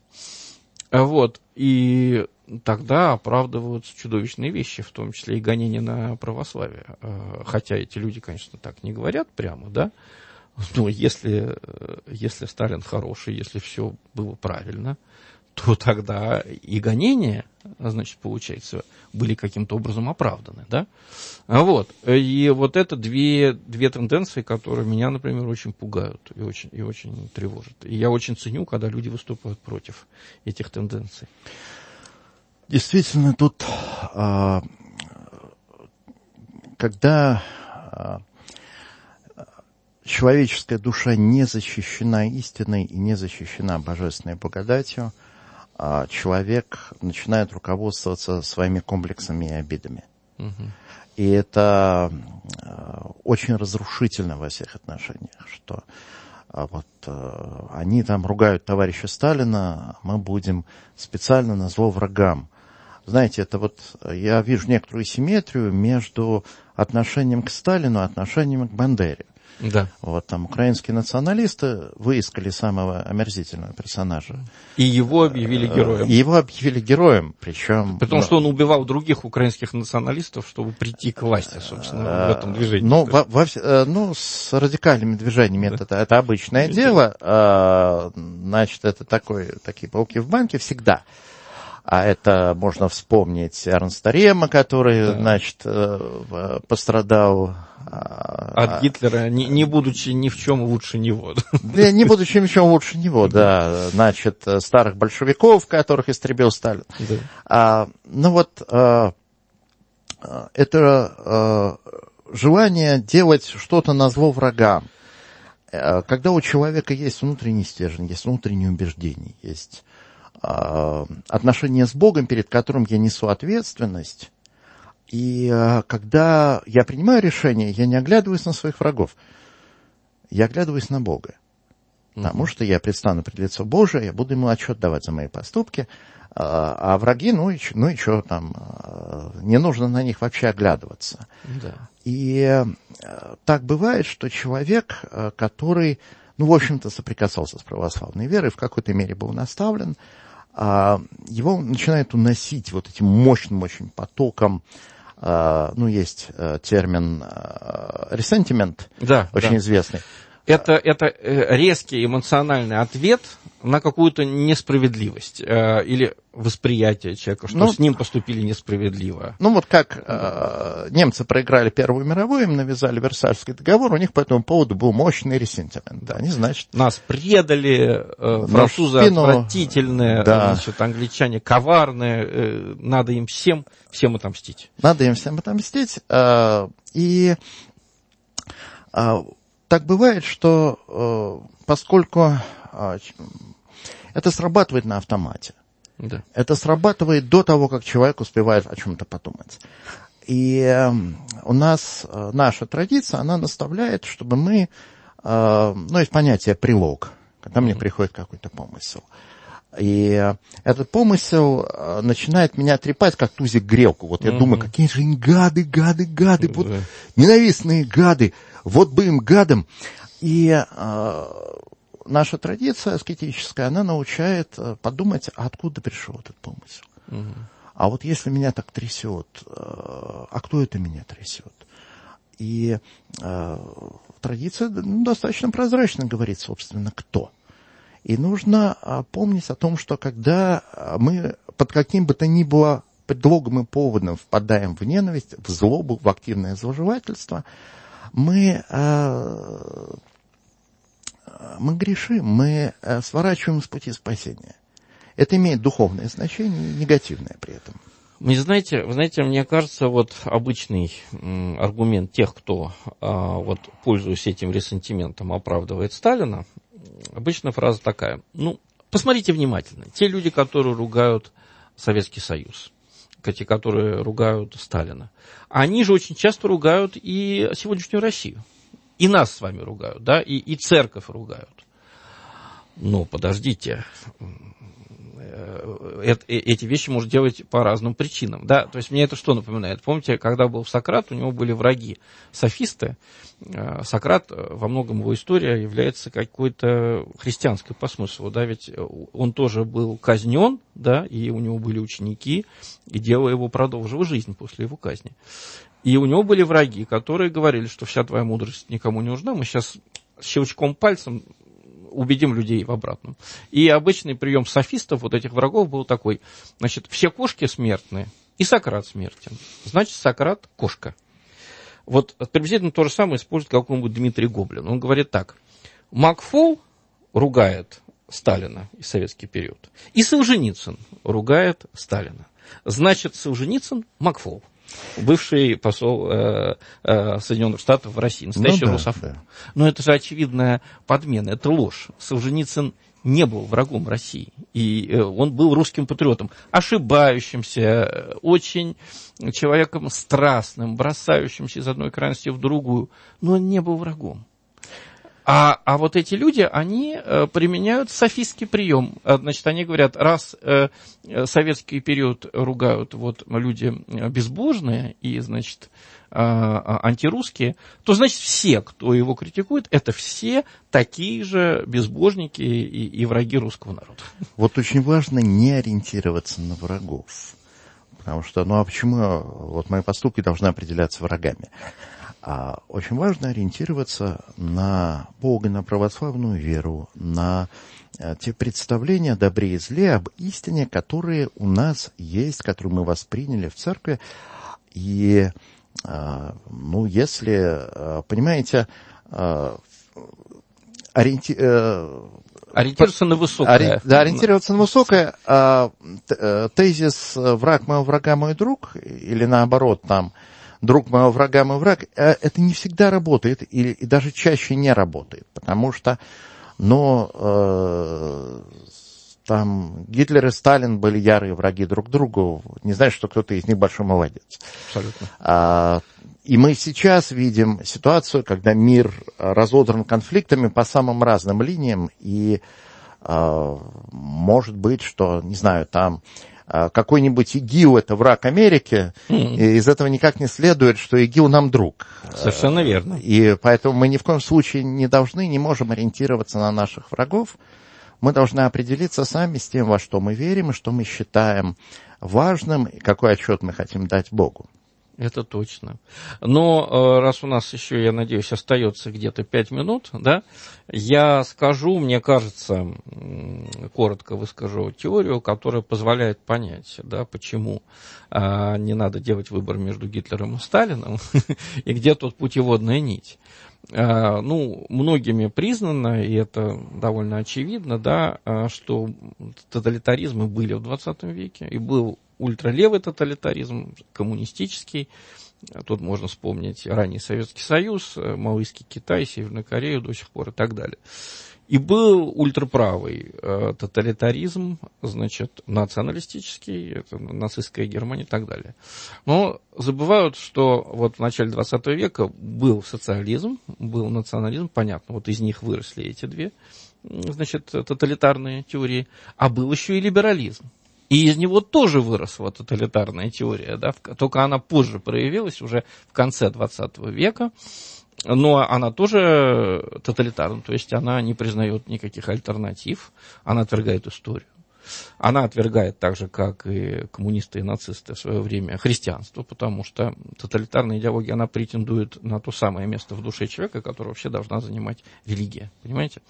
И тогда оправдываются чудовищные вещи, в том числе и гонения на православие. Хотя эти люди, конечно, так не говорят прямо, да, но если Сталин хороший, если все было правильно, то тогда и гонения, получается, были каким-то образом оправданы, да. И это две тенденции, которые меня, например, очень пугают и очень тревожат. И я очень ценю, когда люди выступают против этих тенденций. Действительно, тут, когда человеческая душа не защищена истиной и не защищена божественной благодатью, человек начинает руководствоваться своими комплексами и обидами. И это очень разрушительно во всех отношениях, что они там ругают товарища Сталина, а мы будем специально назло врагам. Знаете, это я вижу некоторую симметрию между отношением к Сталину и отношением к Бандере. Да. Там украинские националисты выискали самого омерзительного персонажа. И его объявили героем. Его объявили героем, причем... Потому что он убивал других украинских националистов, чтобы прийти к власти, собственно, в этом движении. С радикальными движениями это обычное дело. Значит, это такие пауки в банке всегда. А это можно вспомнить Эрнста Рема, который, пострадал... От Гитлера, не будучи ни в чем лучше него. Да, не будучи ни в чем лучше него, да. Значит, старых большевиков, которых истребил Сталин. Да. Это желание делать что-то назло врагам. Когда у человека есть внутренний стержень, есть внутренние убеждения, есть отношения с Богом, перед которым я несу ответственность, и когда я принимаю решение, я не оглядываюсь на своих врагов, я оглядываюсь на Бога. Потому что я предстану пред лицо Божие, я буду ему отчет давать за мои поступки, а враги, и что там, не нужно на них вообще оглядываться. Да. И так бывает, что человек, который, в общем-то, соприкасался с православной верой, в какой-то мере был наставлен, его начинает уносить этим мощным очень потоком. Есть термин ресентимент, очень известный. Это резкий эмоциональный ответ на какую-то несправедливость или восприятие человека, что с ним поступили несправедливо. Как немцы проиграли Первую мировую, им навязали Версальский договор, у них по этому поводу был мощный ресентимент. Да, нас предали, французы отвратительные, англичане коварные, надо им всем отомстить. И так бывает, что поскольку это срабатывает на автомате, это срабатывает до того, как человек успевает о чем-то подумать. И у нас наша традиция, она наставляет, чтобы мы, есть понятие «прилог», когда мне приходит какой-то помысел. И этот помысел начинает меня трепать, как тузик грелку. Я думаю, какие же они гады, ненавистные гады, бы им гадам. И наша традиция аскетическая, она научает подумать, откуда пришел этот помысел. А если меня так трясет, а кто это меня трясет? И традиция достаточно прозрачно говорит, собственно, кто. И нужно помнить о том, что когда мы под каким бы то ни было предлогом и поводом впадаем в ненависть, в злобу, в активное зложевательство, мы грешим, мы сворачиваем с пути спасения. Это имеет духовное значение и негативное при этом. Вы знаете, мне кажется, обычный аргумент тех, кто, пользуясь этим ресентиментом, оправдывает Сталина, обычно фраза такая: посмотрите внимательно, те люди, которые ругают Советский Союз, те, которые ругают Сталина, они же очень часто ругают и сегодняшнюю Россию, и нас с вами ругают, и церковь ругают. Подождите, эти вещи можно делать по разным причинам. То есть мне это что напоминает? Помните, когда был Сократ, у него были враги софисты. Сократ, во многом его история является какой-то христианской по смыслу, ведь он тоже был казнен, и у него были ученики, и дело его продолжило жизнь после его казни. И у него были враги, которые говорили, что вся твоя мудрость никому не нужна, мы сейчас щелчком пальцем убедим людей в обратном. И обычный прием софистов, этих врагов, был такой: все кошки смертны, и Сократ смертен. Значит, Сократ – кошка. Приблизительно то же самое использует какой-нибудь Дмитрий Гоблин. Он говорит так: Макфол ругает Сталина и советский период, и Солженицын ругает Сталина. Значит, Солженицын – Макфол. Бывший посол Соединенных Штатов в России, настоящий русофоб. Да. Но это же очевидная подмена, это ложь. Солженицын не был врагом России, и он был русским патриотом, ошибающимся, очень человеком страстным, бросающимся из одной крайности в другую, но он не был врагом. А вот эти люди, они применяют софистский прием. Значит, они говорят, раз советский период ругают вот люди безбожные и, значит, антирусские, то, значит, все, кто его критикует, это все такие же безбожники и враги русского народа. Вот очень важно не ориентироваться на врагов. Потому что, а почему вот мои поступки должны определяться врагами? Очень важно ориентироваться на Бога, на православную веру, на те представления о добре и зле, об истине, которые у нас есть, которые мы восприняли в церкви. И, если, понимаете, ориентироваться на высокое. Ориентироваться на высокое. Тезис «враг моего врага мой друг» или наоборот, там, «друг моего врага мой враг», это не всегда работает и даже чаще не работает, потому что, там Гитлер и Сталин были ярые враги друг другу, не знаешь, что кто-то из них большой молодец. Абсолютно. И мы сейчас видим ситуацию, когда мир разодран конфликтами по самым разным линиям, и может быть, что, не знаю, там какой-нибудь ИГИЛ — это враг Америки, и из этого никак не следует, что ИГИЛ нам друг. Совершенно верно. И поэтому мы ни в коем случае не можем ориентироваться на наших врагов. Мы должны определиться сами с тем, во что мы верим, и что мы считаем важным, и какой отчет мы хотим дать Богу. Это точно. Но раз у нас еще, я надеюсь, остается где-то 5 минут, да, я скажу, мне кажется, коротко выскажу теорию, которая позволяет понять, да, почему не надо делать выбор между Гитлером и Сталином, и где тут путеводная нить. Многими признано, и это довольно очевидно, да, что тоталитаризмы были в 20 веке, и был ультралевый тоталитаризм, коммунистический. Тут можно вспомнить ранний Советский Союз, Маоистский Китай, Северную Корею до сих пор и так далее. И был ультраправый тоталитаризм, значит, националистический, это нацистская Германия и так далее. Но забывают, что вот в начале 20 века был социализм, был национализм, понятно, вот из них выросли эти две, значит, тоталитарные теории, а был еще и либерализм. И из него тоже выросла тоталитарная теория, да, только она позже проявилась, уже в конце 20 века, но она тоже тоталитарна, то есть она не признает никаких альтернатив, она отвергает историю. Она отвергает так же, как и коммунисты и нацисты в свое время, христианство, потому что тоталитарная идеология, она претендует на то самое место в душе человека, которое вообще должна занимать религия, понимаете?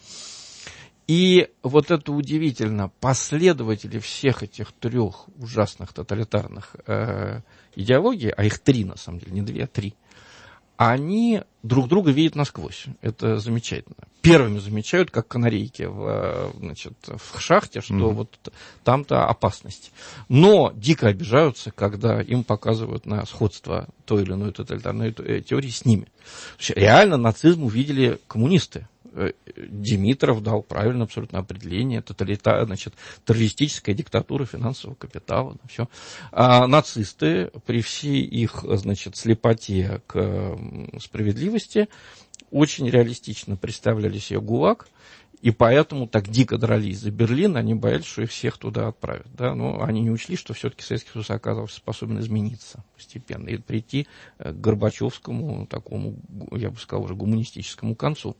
И вот это удивительно, последователи всех этих трех ужасных тоталитарных идеологий, а их 3 на самом деле, не 2, а 3, они друг друга видят насквозь. Это замечательно. Первыми замечают, как канарейки в шахте, что вот там-то опасность. Но дико обижаются, когда им показывают на сходство той или иной тоталитарной теории с ними. Реально нацизм увидели коммунисты. Димитров дал правильное абсолютно определение, террористическая диктатура финансового капитала, все. А нацисты при всей их, слепоте к справедливости очень реалистично представляли себе ГУЛАГ, и поэтому так дико дрались за Берлин, они боялись, что их всех туда отправят. Да? Но они не учли, что все-таки Советский Союз оказался способен измениться постепенно и прийти к Горбачевскому, такому, я бы сказал, уже гуманистическому концу.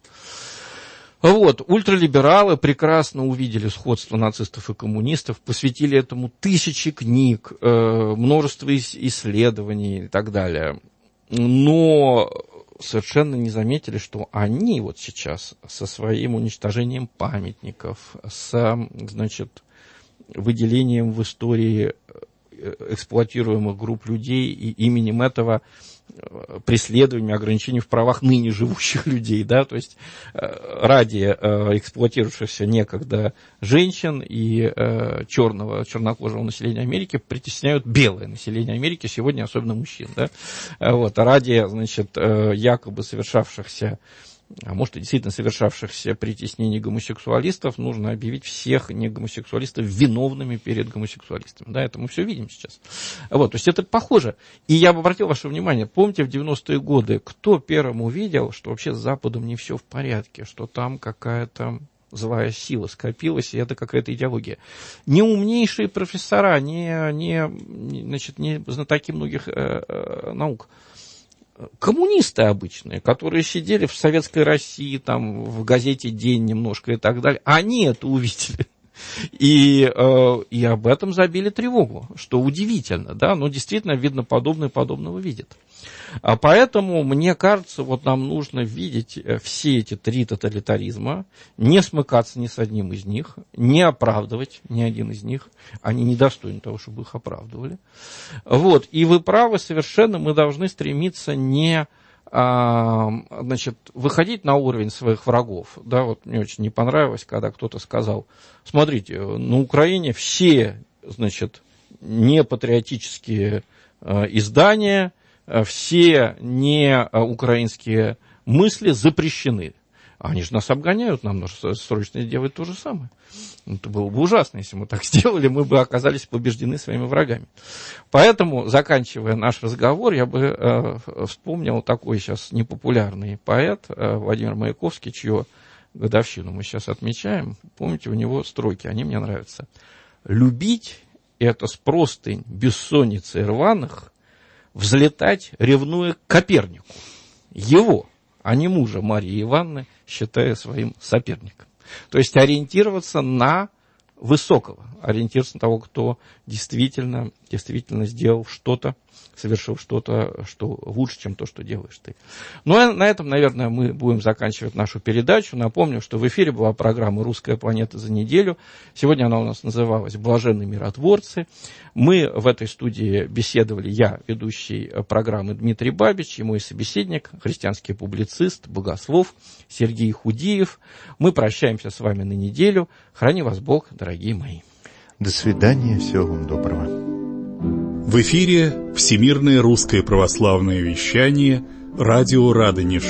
Вот, ультралибералы прекрасно увидели сходство нацистов и коммунистов, посвятили этому тысячи книг, множество исследований и так далее. Но совершенно не заметили, что они вот сейчас со своим уничтожением памятников, с, выделением в истории эксплуатируемых групп людей и именем этого преследованиями, ограничениями в правах ныне живущих людей, да, то есть ради эксплуатировавшихся некогда женщин и чернокожего населения Америки притесняют белое население Америки, сегодня особенно мужчин, да, вот, а ради, значит, якобы совершавшихся, а может и действительно совершавшихся притеснений гомосексуалистов, нужно объявить всех негомосексуалистов виновными перед гомосексуалистами. Да, это мы все видим сейчас. Вот, то есть это похоже. И я бы обратил ваше внимание, помните, в 90-е годы кто первым увидел, что вообще с Западом не все в порядке, что там какая-то злая сила скопилась, и это какая-то идеология. Не умнейшие профессора, не знатоки многих наук, коммунисты обычные, которые сидели в Советской России, там, в газете «День» немножко и так далее, они это увидели. И об этом забили тревогу, что удивительно, да, но действительно, видно, подобное подобного видят. А поэтому, мне кажется, вот нам нужно видеть все эти три тоталитаризма, не смыкаться ни с одним из них, не оправдывать ни один из них, они недостойны того, чтобы их оправдывали. Вот, и вы правы совершенно, мы должны стремиться не выходить на уровень своих врагов. Да, вот мне очень не понравилось, когда кто-то сказал, смотрите, на Украине все, значит, непатриотические издания, все неукраинские мысли запрещены. Они же нас обгоняют, нам нужно срочно делать то же самое. Это было бы ужасно, если мы так сделали, мы бы оказались побеждены своими врагами. Поэтому, заканчивая наш разговор, я бы вспомнил такой сейчас непопулярный поэт Владимир Маяковский, чью годовщину мы сейчас отмечаем. Помните, у него строки, они мне нравятся. «Любить – это с простынь бессонницы рваных, взлетать, ревнуя к Копернику. Его, а не мужа Марии Ивановны, считая своим соперником». То есть ориентироваться на высокого, ориентироваться на того, кто действительно сделал что-то, совершил что-то, что лучше, чем то, что делаешь ты. Ну, а на этом, наверное, мы будем заканчивать нашу передачу. Напомню, что в эфире была программа «Русская планета за неделю». Сегодня она у нас называлась «Блаженные миротворцы». Мы в этой студии беседовали, я, ведущий программы Дмитрий Бабич, и мой собеседник, христианский публицист, богослов Сергей Худиев. Мы прощаемся с вами на неделю. Храни вас Бог, дорогие мои. До свидания, всего вам доброго. В эфире Всемирное русское православное вещание «Радио Радонеж».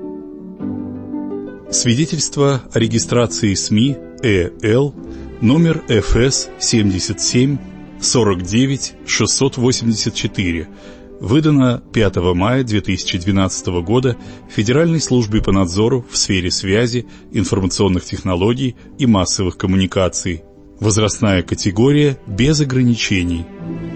Свидетельство о регистрации СМИ ЭЛ номер ФС 77 49 684, выдано 5 мая 2012 года Федеральной службой по надзору в сфере связи, информационных технологий и массовых коммуникаций. Возрастная категория без ограничений.